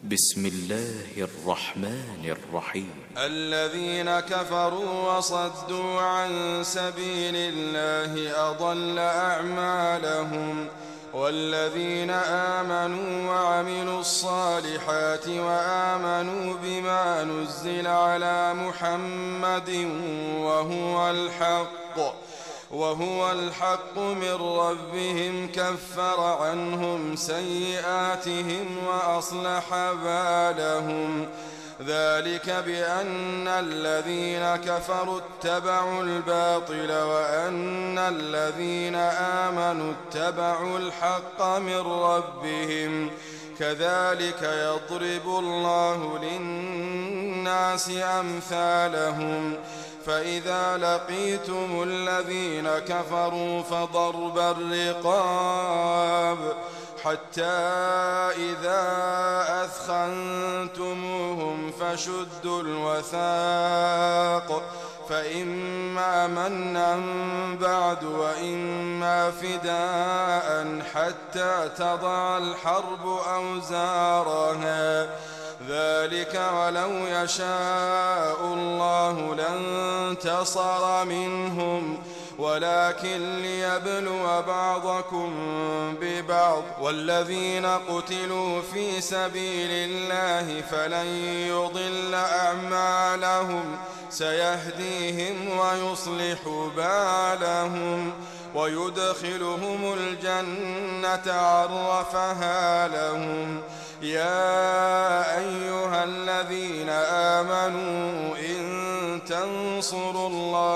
بسم الله الرحمن الرحيم. الذين كفروا وصدوا عن سبيل الله أضل أعمالهم، والذين آمنوا وعملوا الصالحات وآمنوا بما نزل على محمد وهو الحق من ربهم كفر عنهم سيئاتهم وأصلح بالهم. ذلك بأن الذين كفروا اتبعوا الباطل وأن الذين آمنوا اتبعوا الحق من ربهم. كذلك يضرب الله للناس أمثالهم. فإذا لقيتم الذين كفروا فضرب الرقاب حتى إذا أثخنتموهم فشدوا الوثاق، فإما منا بعد وإما فداء حتى تضع الحرب أوزارها. ذلك ولو يشاء الله لانتصر منهم، ولكن ليبلو بعضكم ببعض. والذين قتلوا في سبيل الله فلن يضل أعمالهم، سيهديهم ويصلح بالهم ويدخلهم الجنة عرفها لهم. يا أيها الذين آمنوا إن تنصروا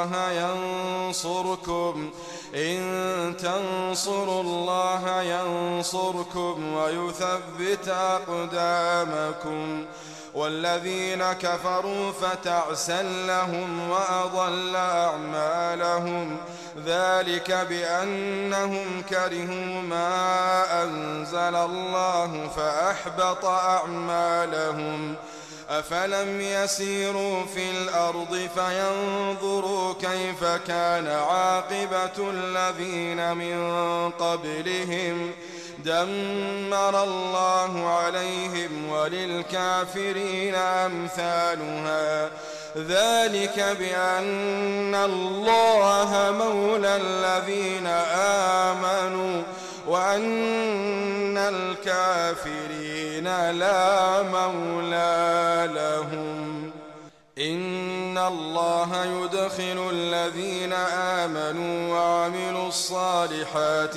الله ينصركم ويثبت أقدامكم. والذين كفروا فتعسا لهم وأضل أعمالهم. ذلك بأنهم كرهوا ما أنزل الله فأحبط أعمالهم. أفلم يسيروا في الأرض فينظروا كيف كان عاقبة الذين من قبلهم؟ دمر الله عليهم وللكافرين أمثالها. ذلك بأن الله مولى الذين آمنوا وأن الكافرين لا مولى لهم. إن الله يدخل الذين آمنوا وعملوا الصالحات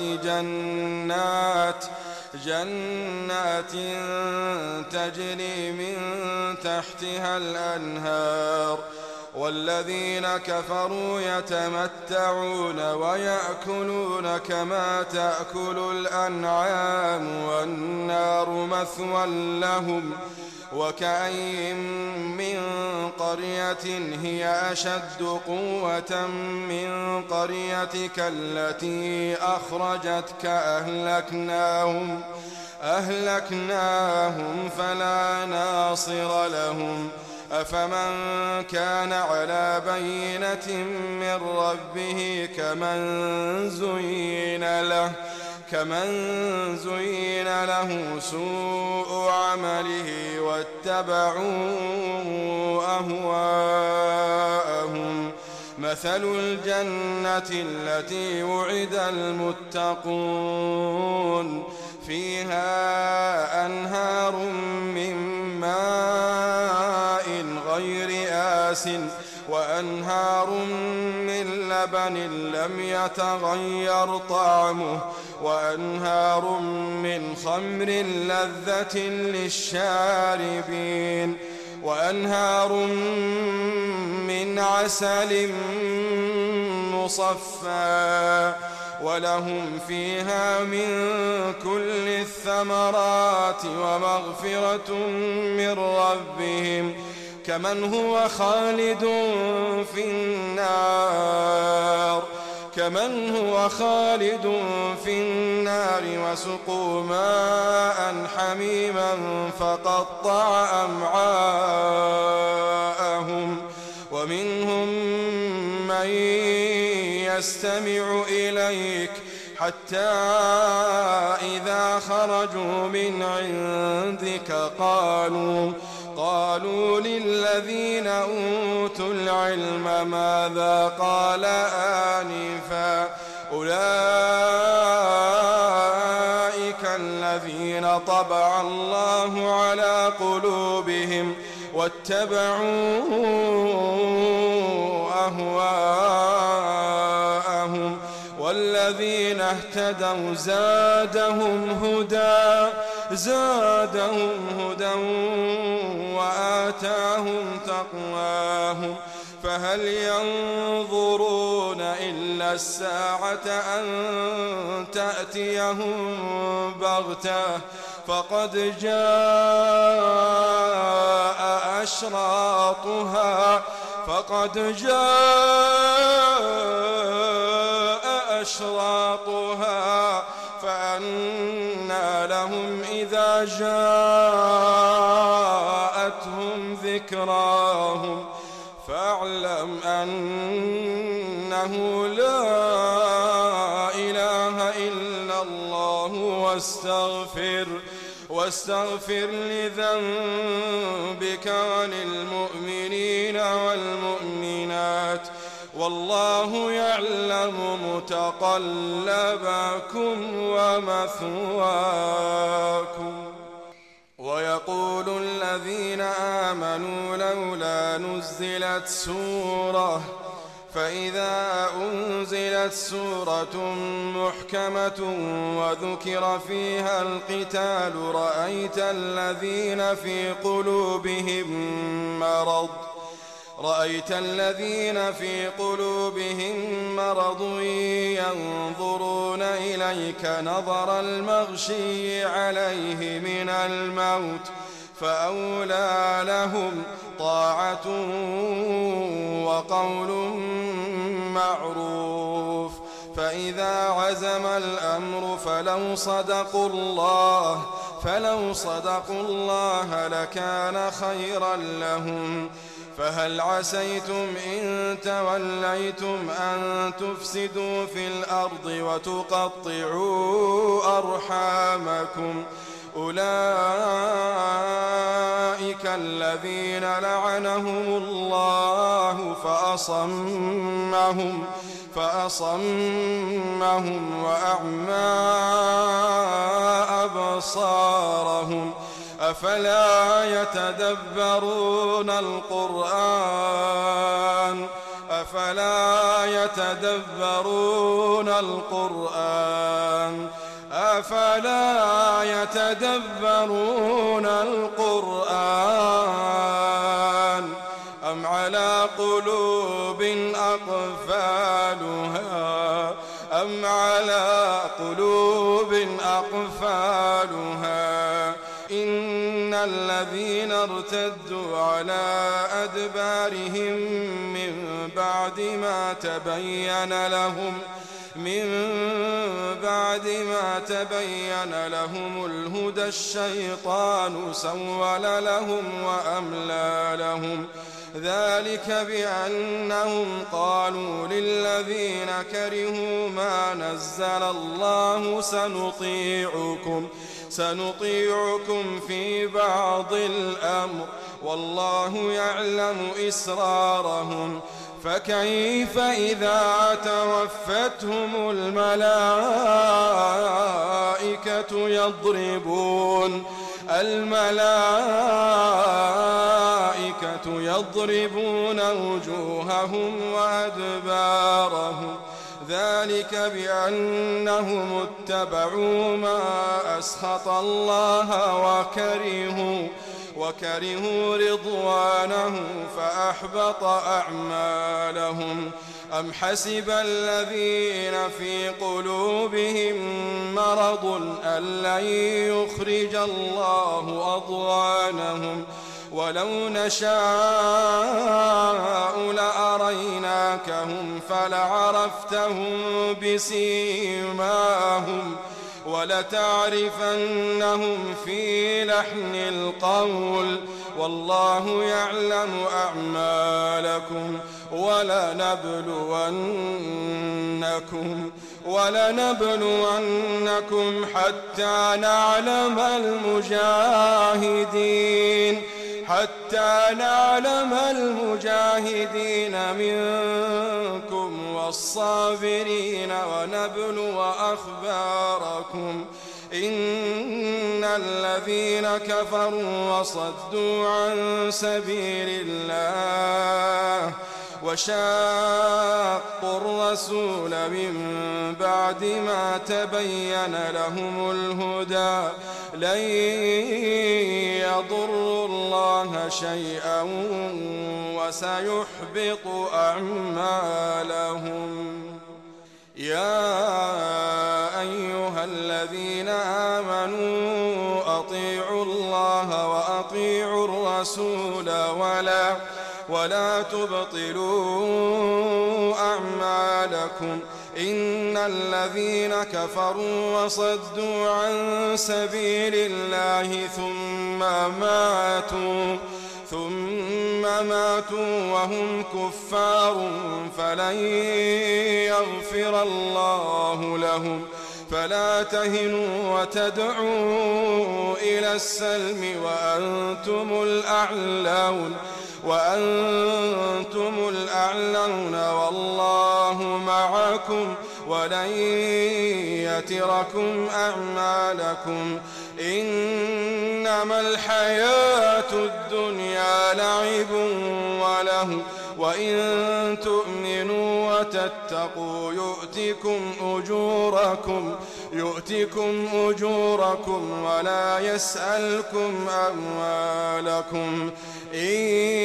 جنات تجري من تحتها الأنهار. والذين كفروا يتمتعون ويأكلون كما تأكل الأنعام والنار مثوى لهم. وكأين من قرية هي أشد قوة من قريتك التي أخرجتك أهلكناهم فلا ناصر لهم. أفمن كان على بينة من ربه كمن زين له سوء عمله واتبعوا أهواءهم. مثل الجنة التي وعد المتقون فيها أنهار من ماء غير آسٍ وأنهار من لبن لم يتغير طعمه وأنهار من خمر لذة للشاربين وأنهار من عسل مصفى ولهم فيها من كل الثمرات ومغفرة من ربهم كمن هو خالد في النار وسقوا ماء حميما فقطع أمعاءهم ومنهم من يستمع إليك حتى إذا خرجوا من عندك قالوا للذين أوتوا العلم ماذا قال آنفا أولئك الذين طبع الله على قلوبهم واتبعوا أهواءهم والذين اهتدوا زادهم هدى وآتاهم تقواهم فهل ينظرون إلا الساعة أن تأتيهم بغتة فقد جاء أشراطها فأنى لهم إذا جاءتهم ذكراهم فاعلم أنه لا إله إلا الله واستغفر لذنبك وللمؤمنين والمؤمنات والله يعلم متقلبكم ومثواكم. ويقول الذين آمنوا لولا نزلت سورة فإذا أنزلت سورة محكمة وذكر فيها القتال رأيت الذين في قلوبهم مرض ينظرون إليك نظر المغشي عليه من الموت فأولى لهم طاعة وقول معروف فإذا عزم الأمر فلو صدقوا الله لكان خيرا لهم فهل عسيتم إن توليتم أن تفسدوا في الأرض وتقطعوا أرحامكم أولئك الذين لعنهم الله فأصمهم وأعمى أبصارهم أفلا يتدبرون القرآن أم على قلوب أقفالها إن الذين ارتدوا على أدبارهم من بعد ما تبين لهم الهدى الشيطان سول لهم وأملى لهم ذلك بأنهم قالوا للذين كرهوا ما نزل الله سنطيعكم في بعض الأمر والله يعلم إسرارهم فكيف إذا توفتهم الملائكة يضربون وجوههم وأدبارهم ذلك بأنهم اتبعوا ما أسخط الله وكرهوا رضوانه فأحبط أعمالهم أم حسب الذين في قلوبهم مرض أن لن يخرج الله أضغانهم ولو نشاء لأريناكهم فلعرفتهم بسيماهم ولتعرفنهم في لحن القول والله يعلم ولنبلونكم حتى نعلم المجاهدين منكم والصابرين ونبلو أخباركم إن الذين كفروا وصدوا عن سبيل الله وشاقوا الرسول من بعد ما تبين لهم الهدى لن يضروا الله شيئا وسيحبط أعمالهم. يا أيها الذين آمنوا أطيعوا الله وأطيعوا الرسول ولا تبطلوا أعمالكم إن الذين كفروا وصدوا عن سبيل الله ثم ماتوا وهم كفار فلن يغفر الله لهم. فلا تهنوا وتدعوا إلى السلم وأنتم الأعلون والله معكم ولن يتركم أعمالكم. إنما الحياة الدنيا لعب وله وإن تؤمنوا وتتقوا يؤتكم أجوركم ولا يسألكم أموالكم. إن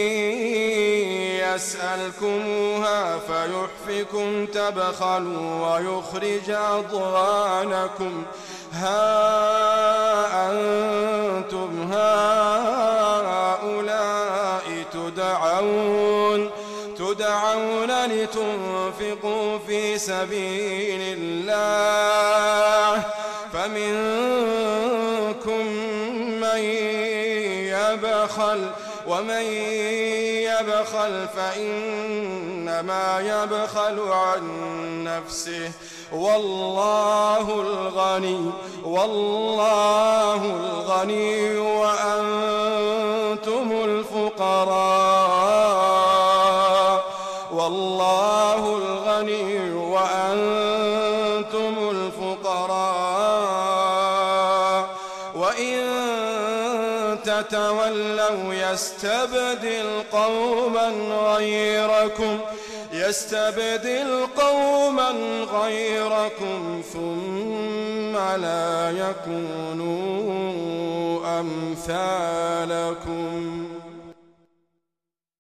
يسألكموها فيحفكم تبخلوا ويخرج أضغانكم. ها أنتم هؤلاء تدعون لتنفقوا في سبيل الله فمنكم من يبخل ومن يبخل فإنما يبخل عن نفسه والله الغني وأنتم الفقراء. والله الغني وأنتم الفقراء وإن تتولوا يستبدل قوما غيركم ثم لا يكونوا أمثالكم.